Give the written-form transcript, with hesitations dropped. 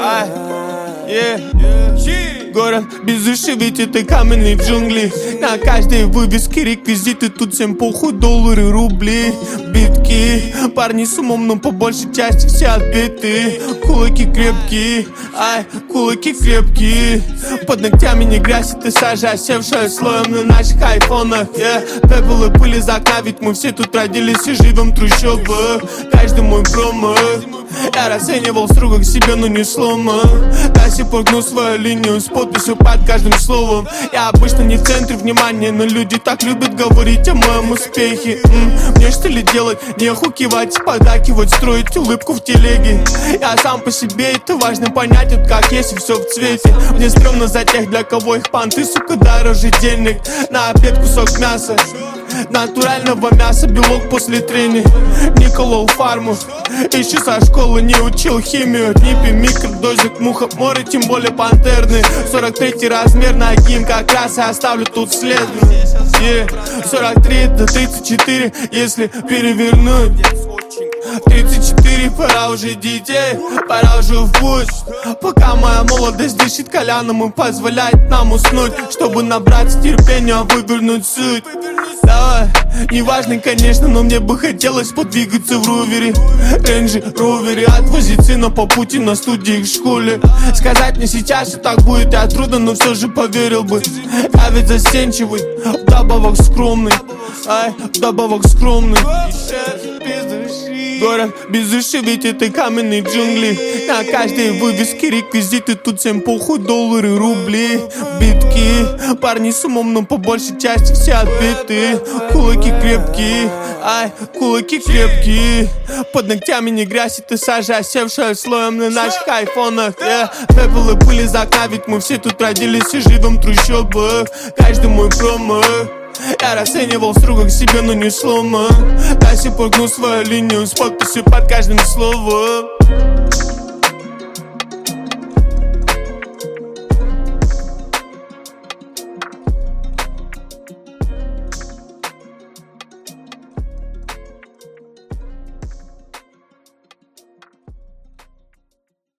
Город без души, ведь это каменные джунгли. На каждой вывеске реквизиты, тут всем похуй, доллары, рубли, битки. Парни с умом, но по большей части все отбиты. Кулаки крепкие, кулаки крепкие. Под ногтями не грязь, это сажа, осевшая слоем на наших айфонах. Пепел и пыль из окна, ведь мы все тут родились и живем в трущобах. Каждый мой промах я расценивал строго к себе, но не сломан. До сих пор гну свою линию с подписью под каждым словом. Я обычно не в центре внимания, но люди так любят говорить о моем успехе. Мне что ли делать? Нехуй кивать, подакивать, строить улыбку в телеге. Я сам по себе, это важно понять, вот как есть и все в цвете. Мне стрёмно за тех, для кого их понты, сука, дороже денег. На обед кусок мяса, натурального мяса, белок после трения. Не колол фарму, еще со школы не учил химию. Нипи, микродозик, мухоморы, тем более пантерны. 43 размер ноги, как раз и оставлю тут след. 43 до 34, если перевернуть. 34, пора уже детей, пора уже в путь. Пока моя молодость дышит коляном и позволяет нам уснуть, чтобы набраться терпения, вывернуть суть. Давай, неважно, конечно, но мне бы хотелось подвигаться в ровере. Рейнджи, ровере, отвозить сына по пути на студии в школе. Сказать мне сейчас, что так будет, я трудно, но все же поверил бы. Я ведь застенчивый, вдобавок скромный, вдобавок скромный. Город без души, ведь это каменные джунгли. На каждой вывеске реквизиты, тут всем похуй, доллары, рубли, битки. Парни с умом, но по большей части все отбиты. Кулаки крепкие, кулаки крепкие. Под ногтями не грязь, это сажа, осевшая слоем на наших айфонах. Пепел и пыль из окна, ведь мы все тут родились и живем в трущобах. Каждый мой промах я расценивал строго к себе, но не сломан. До сих пор гну свою линию с подписью под каждым словом.